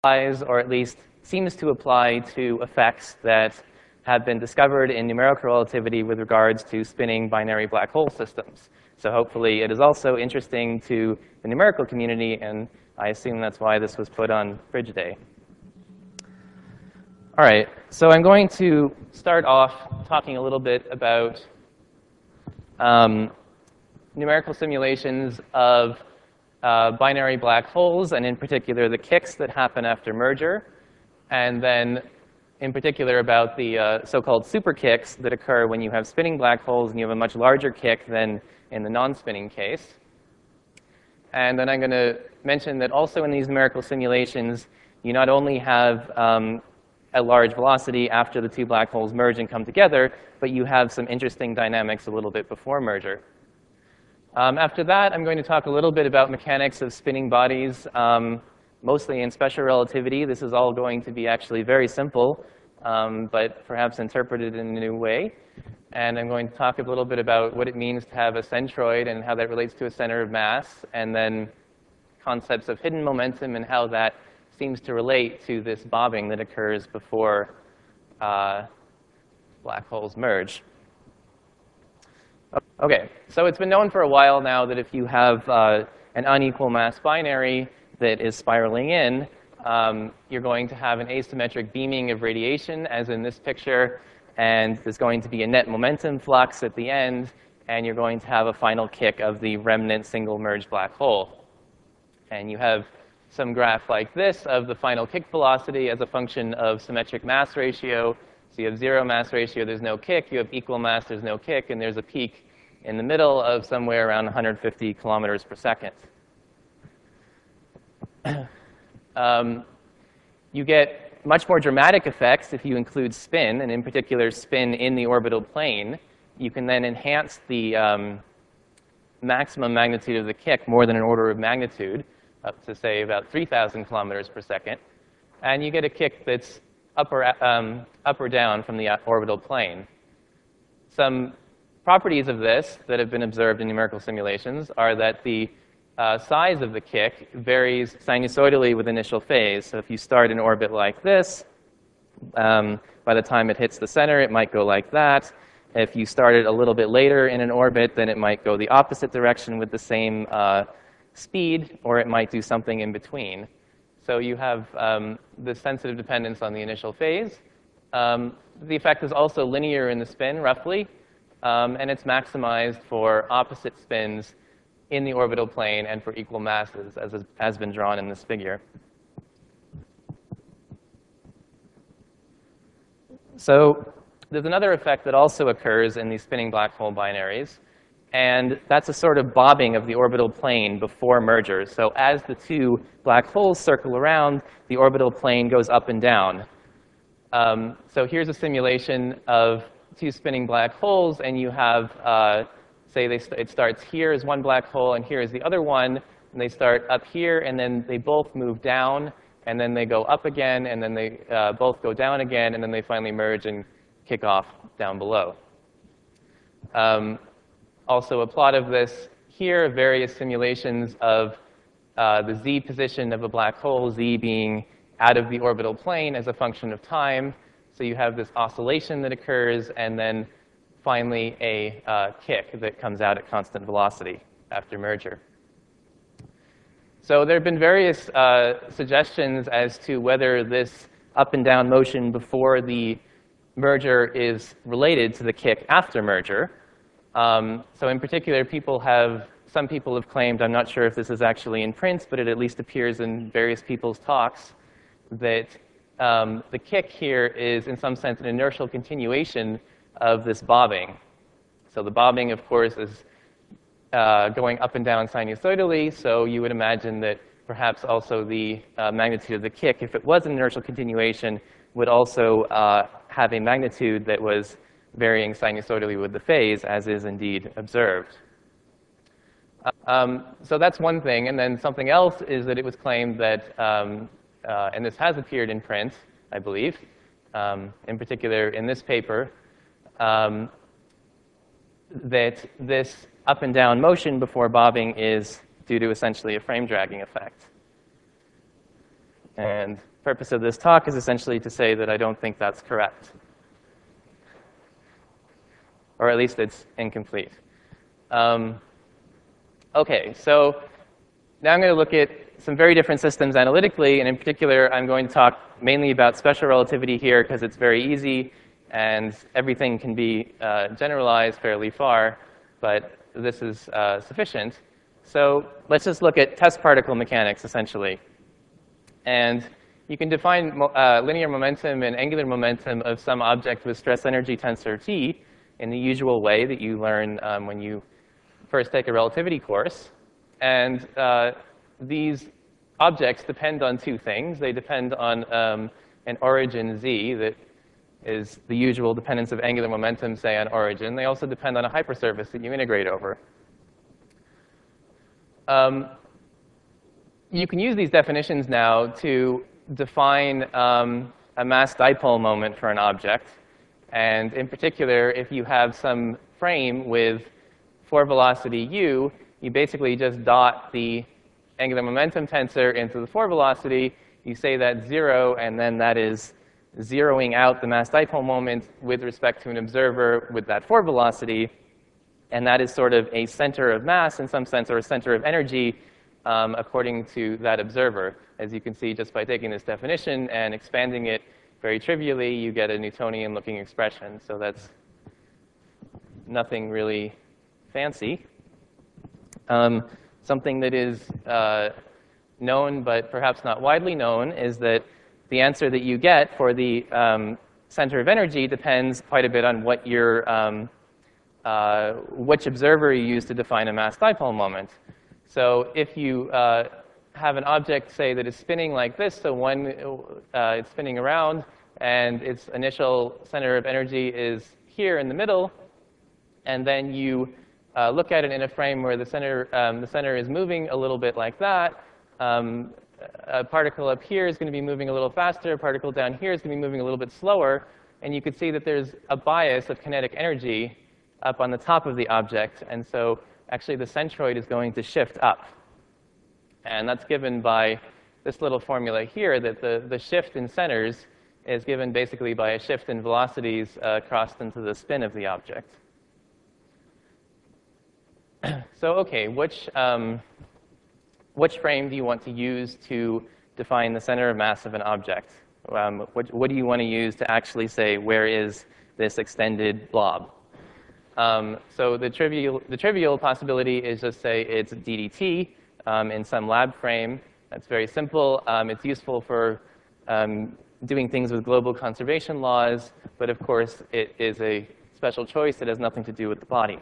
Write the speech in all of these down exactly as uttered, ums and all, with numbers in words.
applies, or at least seems to apply, to effects that have been discovered in numerical relativity with regards to spinning binary black hole systems. So hopefully it is also interesting to the numerical community, and I assume that's why this was put on Bridge Day. All right, so I'm going to start off talking a little bit about um, numerical simulations of uh, binary black holes, and in particular the kicks that happen after merger, and then in particular about the uh, so-called super kicks that occur when you have spinning black holes and you have a much larger kick than in the non-spinning case. And then I'm going to mention that also in these numerical simulations, you not only have um, a large velocity after the two black holes merge and come together, but you have some interesting dynamics a little bit before merger. Um, after that, I'm going to talk a little bit about mechanics of spinning bodies, um, mostly in special relativity. This is all going to be actually very simple, um, but perhaps interpreted in a new way. And I'm going to talk a little bit about what it means to have a centroid and how that relates to a center of mass, and then concepts of hidden momentum and how that seems to relate to this bobbing that occurs before uh, black holes merge. OK, so it's been known for a while now that if you have uh, an unequal mass binary that is spiraling in, um, you're going to have an asymmetric beaming of radiation, as in this picture. And there's going to be a net momentum flux at the end, and you're going to have a final kick of the remnant single merged black hole. And you have some graph like this of the final kick velocity as a function of symmetric mass ratio. So you have zero mass ratio, there's no kick. You have equal mass, there's no kick. And there's a peak in the middle of somewhere around one hundred fifty kilometers per second. um, you get much more dramatic effects if you include spin, and in particular spin in the orbital plane. You can then enhance the um, maximum magnitude of the kick more than an order of magnitude, up to, say, about three thousand kilometers per second. And you get a kick that's up or, um, up or down from the orbital plane. Some properties of this that have been observed in numerical simulations are that the Uh, size of the kick varies sinusoidally with initial phase. So if you start in orbit like this, um, by the time it hits the center, it might go like that. If you start it a little bit later in an orbit, then it might go the opposite direction with the same uh, speed, or it might do something in between. So you have um, the sensitive dependence on the initial phase. Um, the effect is also linear in the spin, roughly, um, and it's maximized for opposite spins in the orbital plane and for equal masses, as has been drawn in this figure. So there's another effect that also occurs in these spinning black hole binaries, and that's a sort of bobbing of the orbital plane before merger. So as the two black holes circle around, the orbital plane goes up and down. Um, so here's a simulation of two spinning black holes, and you have uh, say they st it starts here as one black hole, and here is the other one. And they start up here, and then they both move down, and then they go up again, and then they uh, both go down again, and then they finally merge and kick off down below. Um, also, a plot of this here, various simulations of uh, the z position of a black hole, z being out of the orbital plane as a function of time. So you have this oscillation that occurs, and then finally a uh, kick that comes out at constant velocity after merger. So there have been various uh, suggestions as to whether this up and down motion before the merger is related to the kick after merger. Um, so in particular, people have, some people have claimed, I'm not sure if this is actually in print, but it at least appears in various people's talks, that um, the kick here is in some sense an inertial continuation of this bobbing. So the bobbing, of course, is uh, going up and down sinusoidally, so you would imagine that perhaps also the uh, magnitude of the kick, if it was an inertial continuation, would also uh, have a magnitude that was varying sinusoidally with the phase, as is indeed observed. Um, so that's one thing. And then something else is that it was claimed that, um, uh, and this has appeared in print, I believe, um, in particular in this paper, Um, that this up and down motion before bobbing is due to essentially a frame dragging effect. And purpose of this talk is essentially to say that I don't think that's correct. Or at least it's incomplete. Um, OK, so now I'm going to look at some very different systems analytically. And in particular, I'm going to talk mainly about special relativity here, because it's very easy. And everything can be uh, generalized fairly far. But this is uh, sufficient. So let's just look at test particle mechanics, essentially. And you can define uh, linear momentum and angular momentum of some object with stress energy tensor T in the usual way that you learn um, when you first take a relativity course. And uh, these objects depend on two things. They depend on um, an origin z that is the usual dependence of angular momentum, say, on origin. They also depend on a hypersurface that you integrate over. Um, you can use these definitions now to define um, a mass dipole moment for an object. And in particular, if you have some frame with four velocity u, you basically just dot the angular momentum tensor into the four velocity. You say that's zero, and then that is zeroing out the mass dipole moment with respect to an observer with that four velocity. And that is sort of a center of mass in some sense, or a center of energy, um, according to that observer. As you can see, just by taking this definition and expanding it very trivially, you get a Newtonian-looking expression. So that's nothing really fancy. Um, something that is uh, known, but perhaps not widely known, is that the answer that you get for the um, center of energy depends quite a bit on what your um, uh, which observer you use to define a mass dipole moment. So if you uh, have an object, say, that is spinning like this, so one, uh, it's spinning around, and its initial center of energy is here in the middle, and then you uh, look at it in a frame where the center, um, the center is moving a little bit like that. Um, a particle up here is going to be moving a little faster. A particle down here is going to be moving a little bit slower. And you could see that there's a bias of kinetic energy up on the top of the object. And so actually, the centroid is going to shift up. And that's given by this little formula here, that the, the shift in centers is given basically by a shift in velocities uh, crossed into the spin of the object. So OK, which, um, which frame do you want to use to define the center of mass of an object? Um, what, what do you want to use to actually say, where is this extended blob? Um, so the trivial, the trivial possibility is just say it's d d t um, in some lab frame. That's very simple. Um, it's useful for um, doing things with global conservation laws. But of course, it is a special choice that has nothing to do with the body.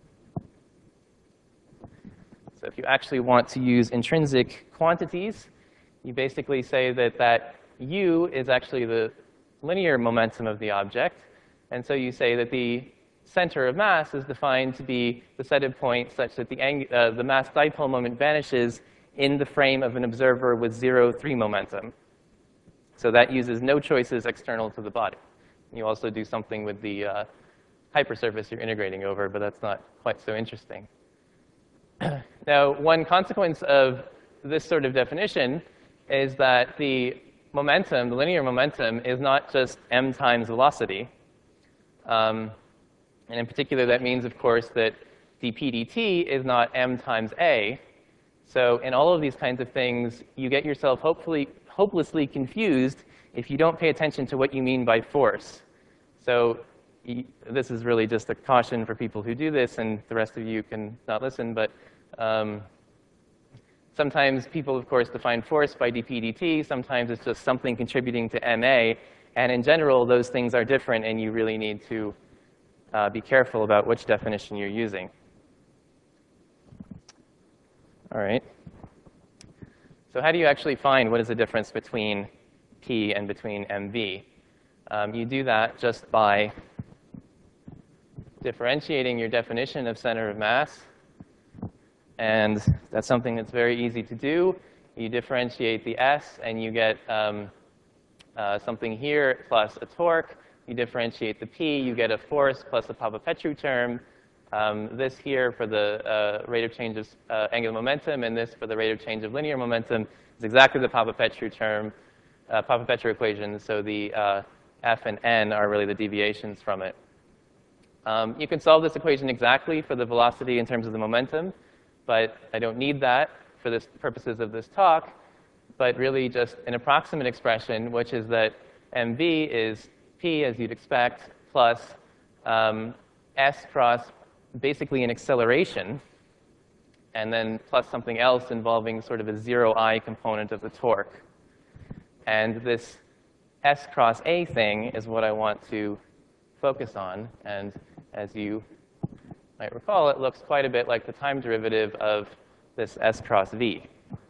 So if you actually want to use intrinsic quantities, you basically say that that u is actually the linear momentum of the object. And so you say that the center of mass is defined to be the set of points such that the, uh, the mass dipole moment vanishes in the frame of an observer with zero, three momentum. So that uses no choices external to the body. You also do something with the uh, hypersurface you're integrating over, but that's not quite so interesting. Now, one consequence of this sort of definition is that the momentum, the linear momentum, is not just m times velocity. Um, and in particular, that means, of course, that dp dt is not m times a. So in all of these kinds of things, you get yourself hopefully, hopelessly confused if you don't pay attention to what you mean by force. So this is really just a caution for people who do this, and the rest of you can not listen. But um, sometimes people, of course, define force by dp dt. Sometimes it's just something contributing to ma. And in general, those things are different, and you really need to uh, be careful about which definition you're using. All right. So how do you actually find what is the difference between P and between M V? Um, you do that just by differentiating your definition of center of mass. And that's something that's very easy to do. You differentiate the S, and you get um, uh, something here plus a torque. You differentiate the P, you get a force plus a Papa-Petru term. Um, this here for the uh, rate of change of uh, angular momentum, and this for the rate of change of linear momentum is exactly the Papa-Petru term. uh, Papa-Petro equation, so the uh, F and N are really the deviations from it. Um, you can solve this equation exactly for the velocity in terms of the momentum, but I don't need that for the purposes of this talk, but really just an approximate expression, which is that mv is p, as you'd expect, plus um, s cross basically an acceleration, and then plus something else involving sort of a zero I component of the torque. And this s cross a thing is what I want to focus on. And as you might recall, it looks quite a bit like the time derivative of this s cross v.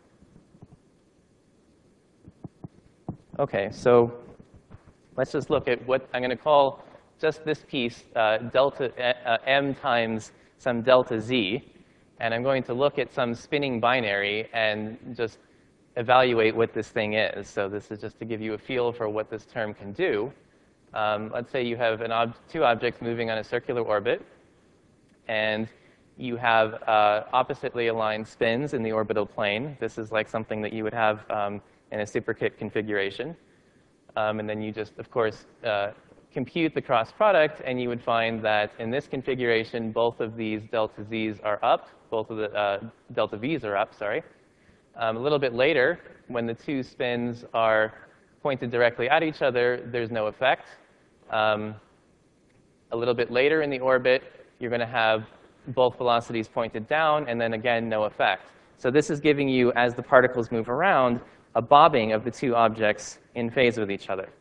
OK, so let's just look at what I'm going to call just this piece, uh, delta uh, m times some delta z. And I'm going to look at some spinning binary and just evaluate what this thing is. So this is just to give you a feel for what this term can do. Um, let's say you have an ob two objects moving on a circular orbit, and you have uh, oppositely aligned spins in the orbital plane. This is like something that you would have um, in a superkit configuration. Um, and then you just, of course, uh, compute the cross product, and you would find that in this configuration, both of these delta z's are up. Both of the uh, delta v's are up, sorry. Um, a little bit later, when the two spins are pointed directly at each other, there's no effect. Um, a little bit later in the orbit, you're going to have both velocities pointed down, and then again, no effect. So this is giving you, as the particles move around, a bobbing of the two objects in phase with each other.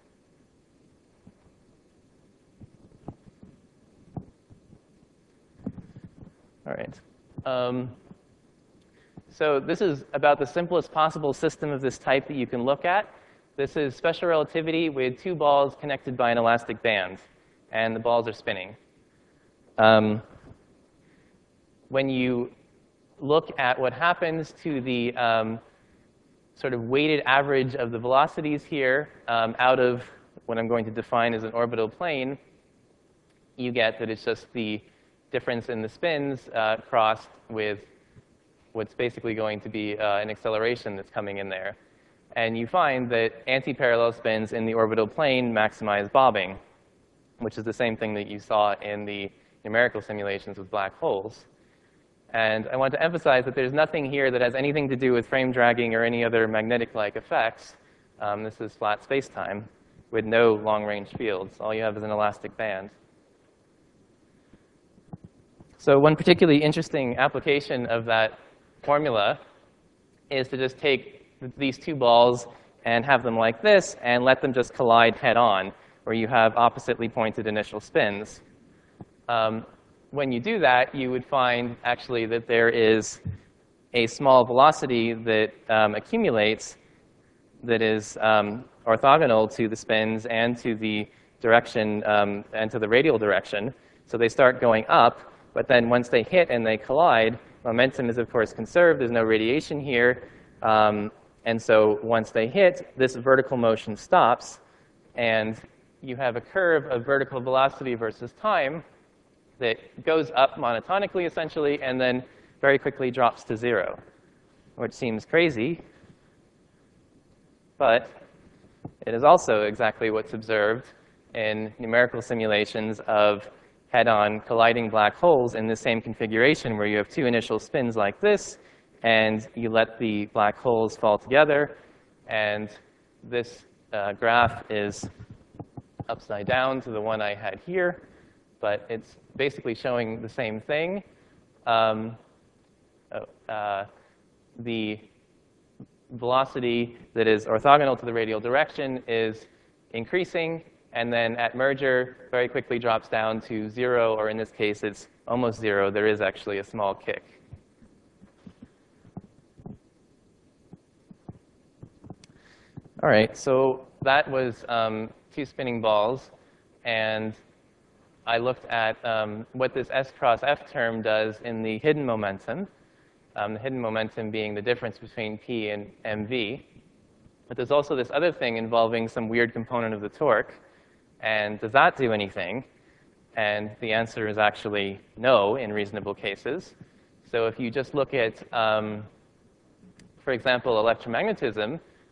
All right. Um, so this is about the simplest possible system of this type that you can look at. This is special relativity with two balls connected by an elastic band, and the balls are spinning. Um, when you look at what happens to the um, sort of weighted average of the velocities here um, out of what I'm going to define as an orbital plane, you get that it's just the difference in the spins uh, crossed with what's basically going to be uh, an acceleration that's coming in there. And you find that anti-parallel spins in the orbital plane maximize bobbing, which is the same thing that you saw in the numerical simulations with black holes. And I want to emphasize that there's nothing here that has anything to do with frame dragging or any other magnetic-like effects. Um, this is flat space-time with no long-range fields. All you have is an elastic band. So one particularly interesting application of that formula is to just take these two balls and have them like this and let them just collide head-on, where you have oppositely pointed initial spins. Um, when you do that, you would find actually that there is a small velocity that um, accumulates that is um, orthogonal to the spins and to the direction um, and to the radial direction. So they start going up. But then once they hit and they collide, momentum is, of course, conserved. There's no radiation here. Um, and so once they hit, this vertical motion stops. And you have a curve of vertical velocity versus time that goes up monotonically, essentially, and then very quickly drops to zero, which seems crazy. But it is also exactly what's observed in numerical simulations of head-on colliding black holes in the same configuration, where you have two initial spins like this, and you let the black holes fall together. And this uh, graph is upside down to the one I had here, but it's basically showing the same thing. Um, uh, the velocity that is orthogonal to the radial direction is increasing, and then at merger, very quickly drops down to zero, or in this case, it's almost zero. There is actually a small kick. All right, so that was um, two spinning balls. And I looked at um, what this S cross F term does in the hidden momentum, um, the hidden momentum being the difference between P and M V. But there's also this other thing involving some weird component of the torque. And does that do anything? And the answer is actually no in reasonable cases. So if you just look at, um, for example, electromagnetism,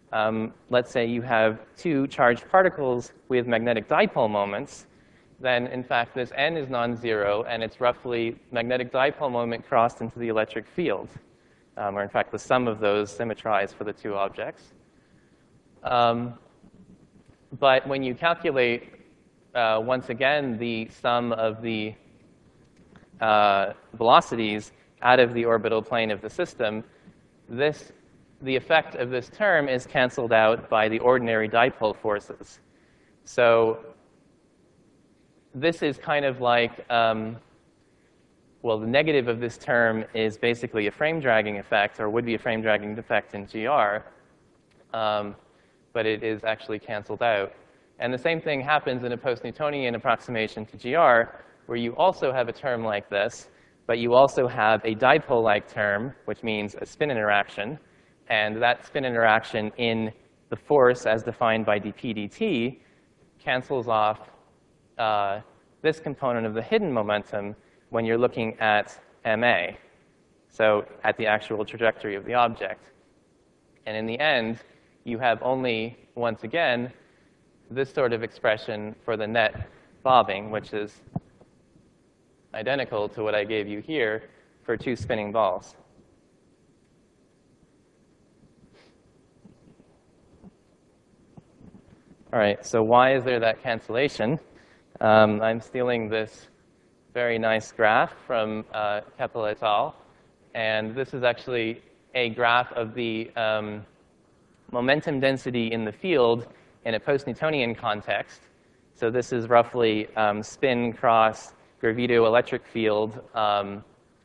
um, let's say you have two charged particles with magnetic dipole moments, then in fact this n is non-zero, and it's roughly magnetic dipole moment crossed into the electric field, um, or in fact the sum of those symmetries for the two objects. Um, but when you calculate, uh, once again, the sum of the uh, velocities out of the orbital plane of the system, this, the effect of this term is canceled out by the ordinary dipole forces. So this is kind of like, um, well, the negative of this term is basically a frame dragging effect, or would be a frame dragging effect in G R, um, but it is actually canceled out. And the same thing happens in a post-Newtonian approximation to G R, where you also have a term like this, but you also have a dipole-like term, which means a spin interaction. And that spin interaction in the force as defined by dp dt cancels off uh, this component of the hidden momentum when you're looking at ma, so at the actual trajectory of the object. And in the end, you have only, once again, this sort of expression for the net bobbing, which is identical to what I gave you here for two spinning balls. All right, so why is there that cancellation? Um, I'm stealing this very nice graph from uh, Keppel et al. And this is actually a graph of the um, momentum density in the field in a post-Newtonian context. So this is roughly um, spin cross gravito-electric field um,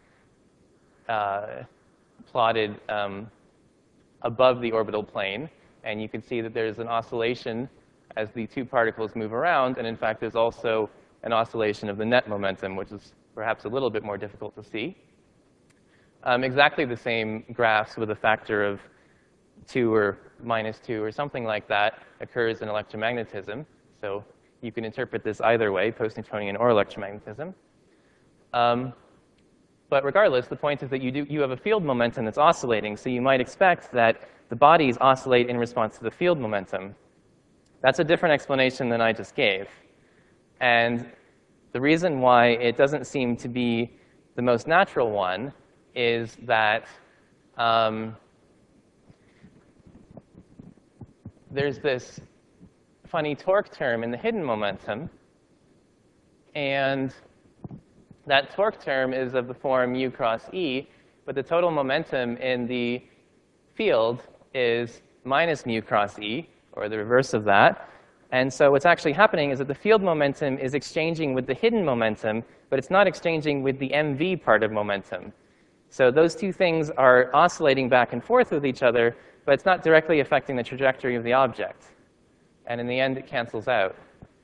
uh, plotted um, above the orbital plane. And you can see that there's an oscillation as the two particles move around. And in fact, there's also an oscillation of the net momentum, which is perhaps a little bit more difficult to see. Um, exactly the same graphs with a factor of two or minus two or something like that occurs in electromagnetism. So you can interpret this either way, post-Newtonian or electromagnetism. Um, but regardless, the point is that you, do, you have a field momentum that's oscillating, so you might expect that the bodies oscillate in response to the field momentum. That's a different explanation than I just gave. And the reason why it doesn't seem to be the most natural one is that um, there's this funny torque term in the hidden momentum. And that torque term is of the form u cross e, but the total momentum in the field is minus mu cross e, or the reverse of that. And so what's actually happening is that the field momentum is exchanging with the hidden momentum, but it's not exchanging with the mv part of momentum. So those two things are oscillating back and forth with each other, but it's not directly affecting the trajectory of the object. And in the end, it cancels out.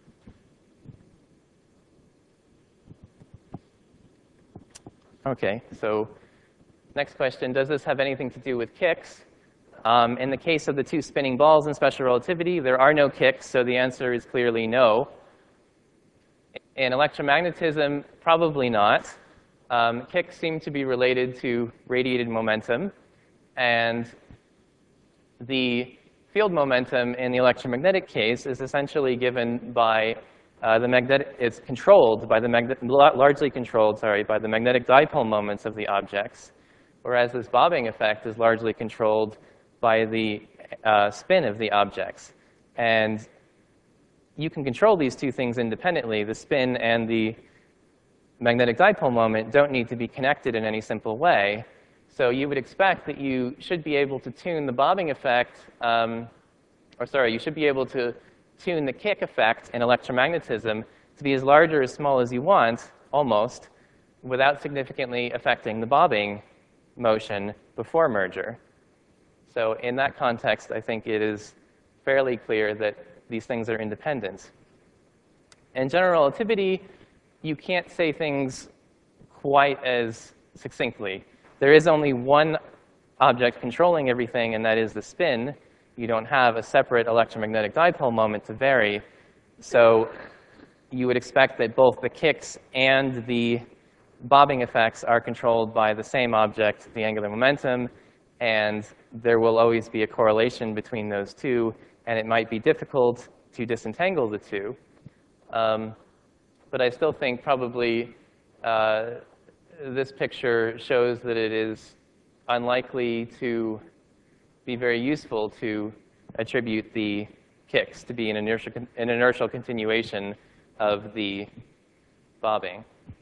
OK, so next question, does this have anything to do with kicks? Um, in the case of the two spinning balls in special relativity, there are no kicks, so the answer is clearly no. In electromagnetism, probably not. Um, kicks seem to be related to radiated momentum. And the field momentum in the electromagnetic case is essentially given by uh, the magnetic, it's controlled by the magnet, largely controlled, sorry, by the magnetic dipole moments of the objects, whereas this bobbing effect is largely controlled by the uh, spin of the objects. And you can control these two things independently. The spin and the magnetic dipole moment don't need to be connected in any simple way. So you would expect that you should be able to tune the bobbing effect, um, or sorry, you should be able to tune the kick effect in electromagnetism to be as large or as small as you want, almost, without significantly affecting the bobbing motion before merger. So in that context, I think it is fairly clear that these things are independent. In general relativity, you can't say things quite as succinctly. There is only one object controlling everything, and that is the spin. You don't have a separate electromagnetic dipole moment to vary. So you would expect that both the kicks and the bobbing effects are controlled by the same object, the angular momentum. and there will always be a correlation between those two, and it might be difficult to disentangle the two. Um, but I still think probably uh, this picture shows that it is unlikely to be very useful to attribute the kicks to be an inertial, an inertial continuation of the bobbing.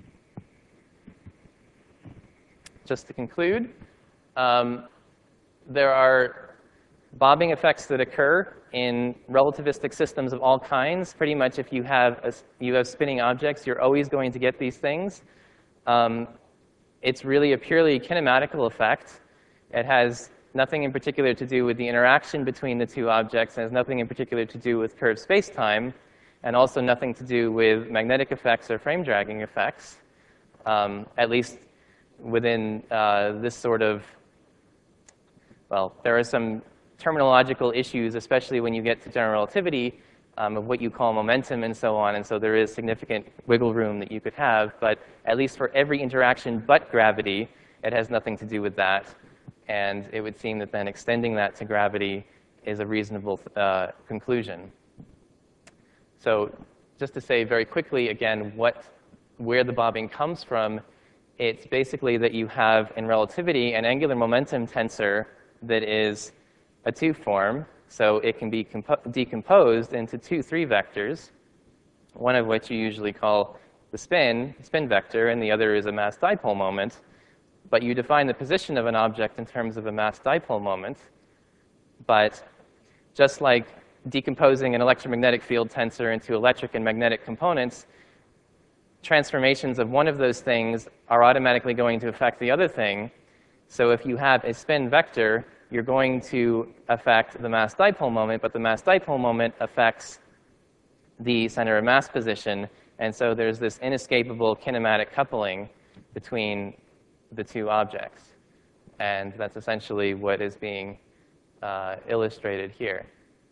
Just to conclude, um, there are bobbing effects that occur in relativistic systems of all kinds. Pretty much if you have, a, you have spinning objects, you're always going to get these things. Um, it's really a purely kinematical effect. It has nothing in particular to do with the interaction between the two objects, and has nothing in particular to do with curved space-time, and also nothing to do with magnetic effects or frame dragging effects, um, at least within uh, this sort of, well, there are some terminological issues, especially when you get to general relativity, um, of what you call momentum and so on, and so there is significant wiggle room that you could have, but at least for every interaction but gravity, it has nothing to do with that, and it would seem that then extending that to gravity is a reasonable uh, conclusion. So just to say very quickly, again, what, where the bobbing comes from, it's basically that you have, in relativity, an angular momentum tensor that is a two form. So it can be decomposed into two three vectors, one of which you usually call the spin, spin vector, and the other is a mass dipole moment. But you define the position of an object in terms of a mass dipole moment. But just like decomposing an electromagnetic field tensor into electric and magnetic components, transformations of one of those things are automatically going to affect the other thing. So if you have a spin vector, you're going to affect the mass dipole moment, but the mass dipole moment affects the center of mass position. And so there's this inescapable kinematic coupling between the two objects. And that's essentially what is being uh, illustrated here.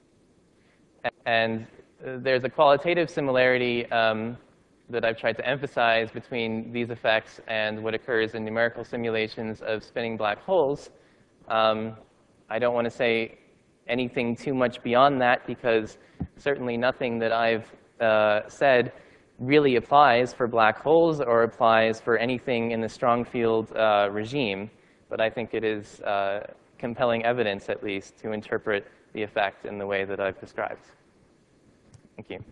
And there's a qualitative similarity um, that I've tried to emphasize between these effects and what occurs in numerical simulations of spinning black holes. Um, I don't want to say anything too much beyond that, because certainly nothing that I've uh, said really applies for black holes or applies for anything in the strong field uh, regime. But I think it is uh, compelling evidence, at least, to interpret the effect in the way that I've described. Thank you.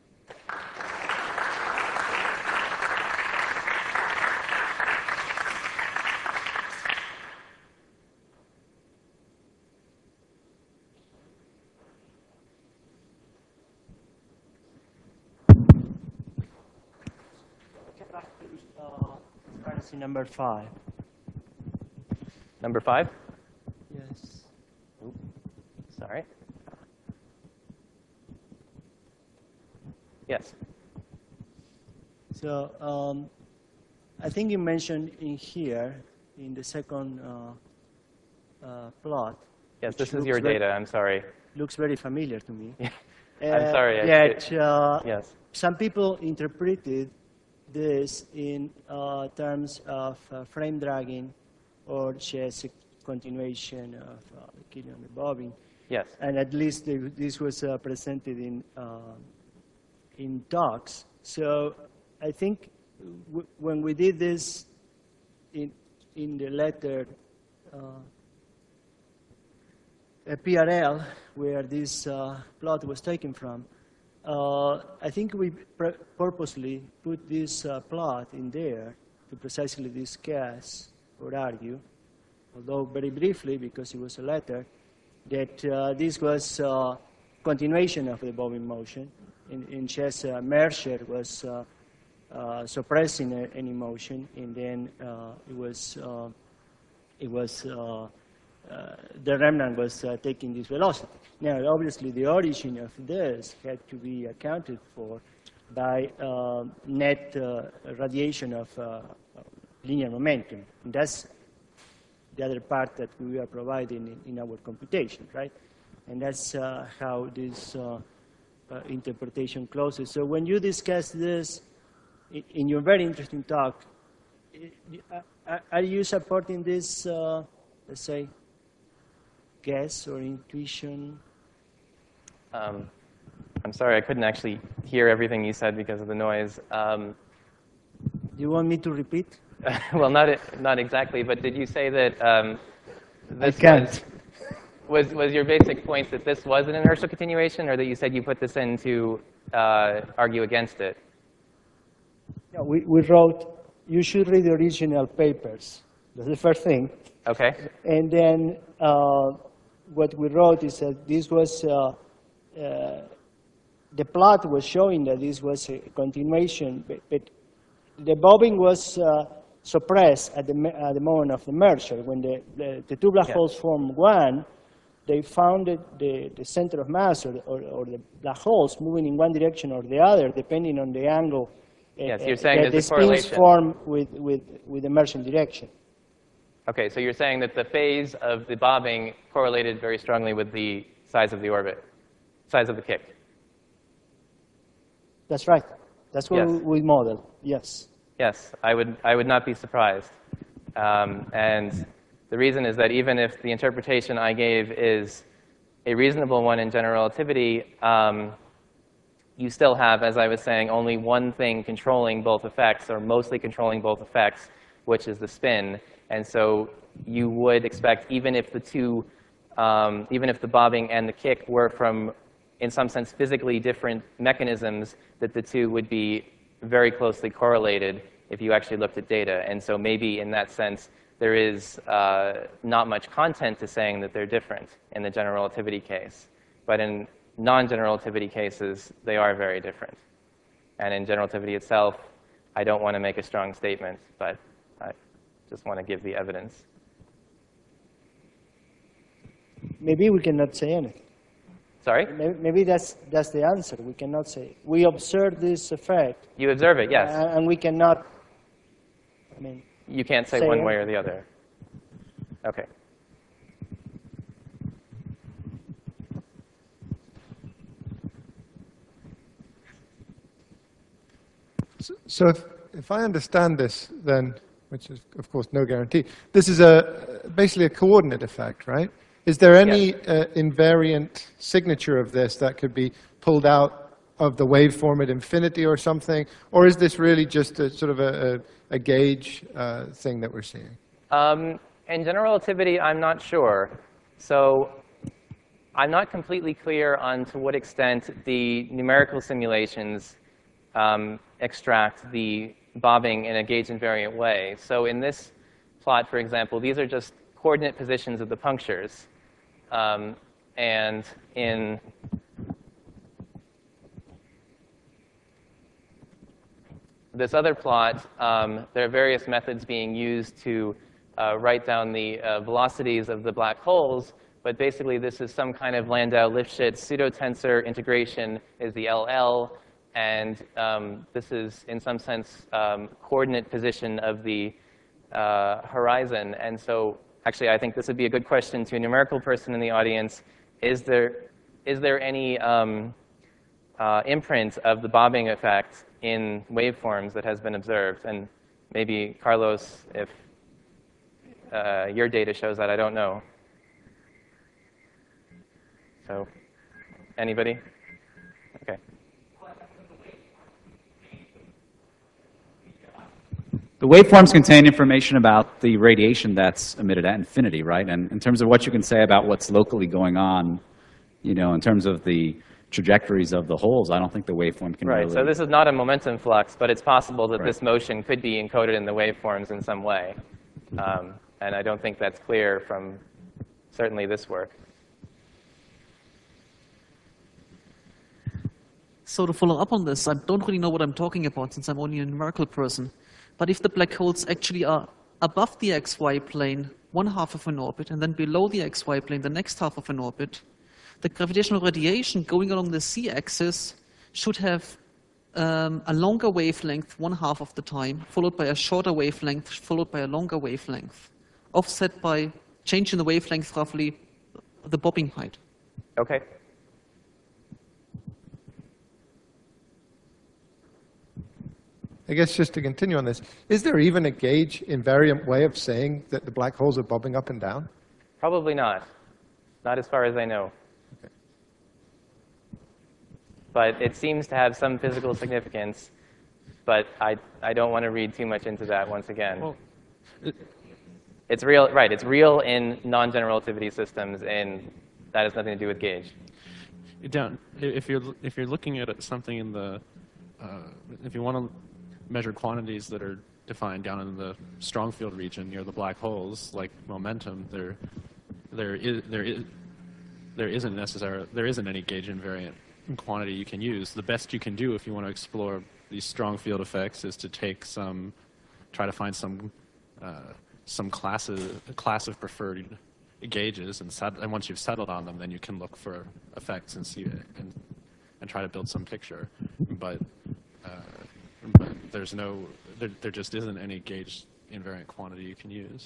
Number five. Number five? Yes. Oop. Sorry. Yes. So um, I think you mentioned in here, in the second uh, uh, plot. Yes, this is your data. I'm sorry. Looks very familiar to me. Yeah. uh, I'm sorry. Yet, uh, yes. Some people interpreted this in uh, terms of uh, frame dragging or just a continuation of uh, the killing and the bobbing. Yes. And at least they, this was uh, presented in, uh, in talks. So I think w when we did this in, in the letter uh, P R L, where this uh, plot was taken from, Uh, I think we purposely put this uh, plot in there to precisely discuss or argue, although very briefly because it was a letter, that uh, this was uh, continuation of the bobbing motion. In, in chess, uh, Mercer was uh, uh, suppressing a, any motion, and then uh, it was uh, it was uh, uh, the remnant was uh, taking this velocity. Now, obviously, the origin of this had to be accounted for by uh, net uh, radiation of uh, linear momentum. And that's the other part that we are providing in, in our computation, right? And that's uh, how this uh, uh, interpretation closes. So when you discuss this in, in your very interesting talk, are you supporting this, uh, let's say, guess or intuition? Um, I'm sorry, I couldn't actually hear everything you said because of the noise. Um, Do you want me to repeat? well, not not exactly, but did you say that um, this I can't. Was, was was your basic point that this was an inertial continuation, or that you said you put this in to uh, argue against it? Yeah, we, we wrote, you should read the original papers. That's the first thing. Okay. And then uh, what we wrote is that this was, uh, uh, the plot was showing that this was a continuation, but, but the bobbing was uh, suppressed at the, at the moment of the merger. When the, the, the two black Yeah. holes formed one, they found that the, the center of mass or, or, or the black holes moving in one direction or the other, depending on the angle Yes, uh, you're saying that the there's a spins correlation. form with, with, with the merging direction. Okay, so you're saying that the phase of the bobbing correlated very strongly with the size of the orbit, size of the kick. That's right. That's what Yes. we model, yes. Yes, I would, I would not be surprised. Um, and the reason is that even if the interpretation I gave is a reasonable one in general relativity, um, you still have, as I was saying, only one thing controlling both effects, or mostly controlling both effects, which is the spin. And so you would expect, even if the two, um, even if the bobbing and the kick were from, in some sense, physically different mechanisms, that the two would be very closely correlated if you actually looked at data. And so maybe in that sense, there is uh, not much content to saying that they're different in the general relativity case. But in non-general relativity cases, they are very different. And in general relativity itself, I don't want to make a strong statement, but I just want to give the evidence. Maybe we cannot say anything. Sorry? Maybe, maybe that's, that's the answer. We cannot say. We observe this effect. You observe it, yes. Uh, and we cannot, I mean, You can't say say one it. way or the other. Okay. So if, if I understand this, then, which is, of course, no guarantee, this is a basically a coordinate effect, right? Is there any Yes. uh, invariant signature of this that could be pulled out of the waveform at infinity or something? Or is this really just a sort of a, a, a gauge uh, thing that we're seeing? Um, in general relativity, I'm not sure. So I'm not completely clear on to what extent the numerical simulations um, extract the bobbing in a gauge invariant way. So in this plot, for example, these are just coordinate positions of the punctures. Um, and in this other plot, um, there are various methods being used to uh, write down the uh, velocities of the black holes. But basically, this is some kind of Landau-Lifshitz pseudotensor integration is the L L. And um, this is, in some sense, um, coordinate position of the uh, horizon. And so actually, I think this would be a good question to a numerical person in the audience. Is there, is there any um, uh, imprint of the bobbing effect in waveforms that has been observed? And maybe, Carlos, if uh, your data shows that, I don't know. So, anybody? Okay. The waveforms contain information about the radiation that's emitted at infinity, right? And in terms of what you can say about what's locally going on, you know, in terms of the trajectories of the holes, I don't think the waveform can Right, really... so this is not a momentum flux, but it's possible that Right. this motion could be encoded in the waveforms in some way. Um, and I don't think that's clear from certainly this work. So to follow up on this, I don't really know what I'm talking about since I'm only a numerical person. But if the black holes actually are above the X Y plane, one half of an orbit, and then below the X Y plane, the next half of an orbit, the gravitational radiation going along the z-axis should have um, a longer wavelength one half of the time, followed by a shorter wavelength, followed by a longer wavelength, offset by change in the wavelength, roughly the bobbing height. Okay. I guess just to continue on this, is there even a gauge invariant way of saying that the black holes are bobbing up and down? Probably not. Not as far as I know. But it seems to have some physical significance, but I, I don't want to read too much into that once again. Well, it, it's real, right, it's real in non-general relativity systems, and that has nothing to do with gauge. down, if you're if you're looking at something in the, uh, if you want to measure quantities that are defined down in the strong field region near the black holes, like momentum, there, there is there is there isn't necessarily there isn't any gauge invariant quantity you can use. The best you can do if you want to explore these strong field effects is to take some, try to find some uh, some classes class of preferred gauges, and, set, and once you've settled on them, then you can look for effects and see it and and try to build some picture. But uh, but there's no there, there just isn't any gauge invariant quantity you can use.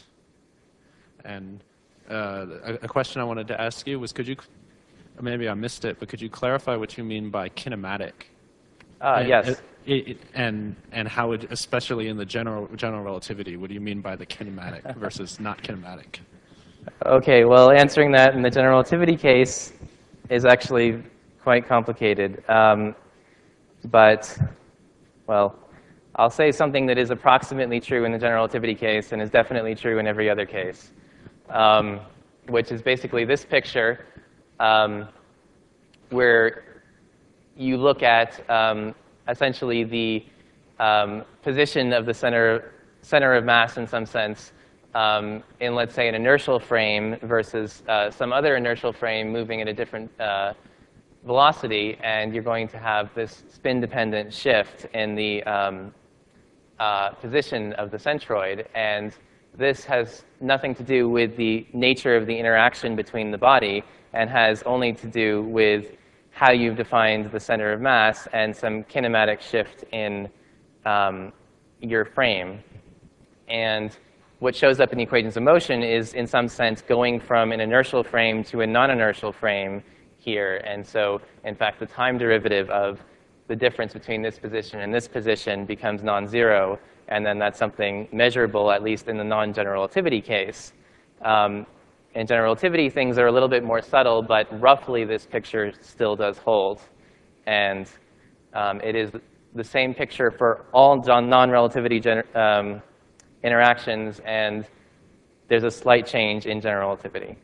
And uh, a, a question I wanted to ask you was, could you, maybe I missed it, but could you clarify what you mean by kinematic? Uh, and, yes. It, it, and and how, it, especially in the general general relativity, what do you mean by the kinematic versus not kinematic? Okay, well, answering that in the general relativity case is actually quite complicated. Um, but, well, I'll say something that is approximately true in the general relativity case and is definitely true in every other case, um, which is basically this picture um, where you look at um, essentially the um, position of the center, center of mass in some sense um, in, let's say, an inertial frame versus uh, some other inertial frame moving at a different uh, velocity, and you're going to have this spin-dependent shift in the um, uh, position of the centroid. And this has nothing to do with the nature of the interaction between the body and has only to do with how you've defined the center of mass and some kinematic shift in um, your frame. And what shows up in the equations of motion is, in some sense, going from an inertial frame to a non-inertial frame here. And so, in fact, the time derivative of the difference between this position and this position becomes non-zero. And then that's something measurable, at least in the non-general relativity case. Um, in general relativity, things are a little bit more subtle, but roughly this picture still does hold. And um, it is the same picture for all non-relativity um, interactions, and there's a slight change in general relativity.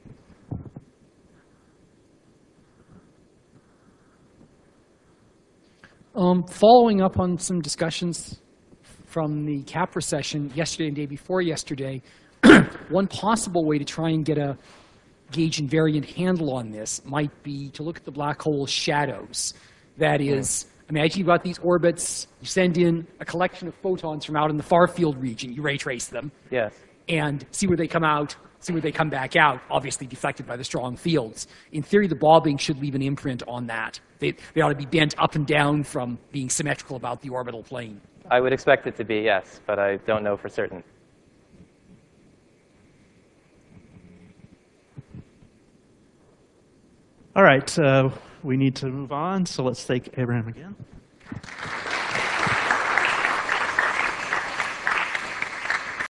Um, following up on some discussions from the CAPRA session yesterday and day before yesterday, one possible way to try and get a gauge invariant handle on this might be to look at the black hole shadows. That is, imagine you've got these orbits, you send in a collection of photons from out in the far field region, you ray trace them, yes, and see where they come out, see where they come back out, obviously deflected by the strong fields. In theory, the bobbing should leave an imprint on that. They, they ought to be bent up and down from being symmetrical about the orbital plane. I would expect it to be, yes, but I don't know for certain. All right, uh, we need to move on, so let's thank Abraham again.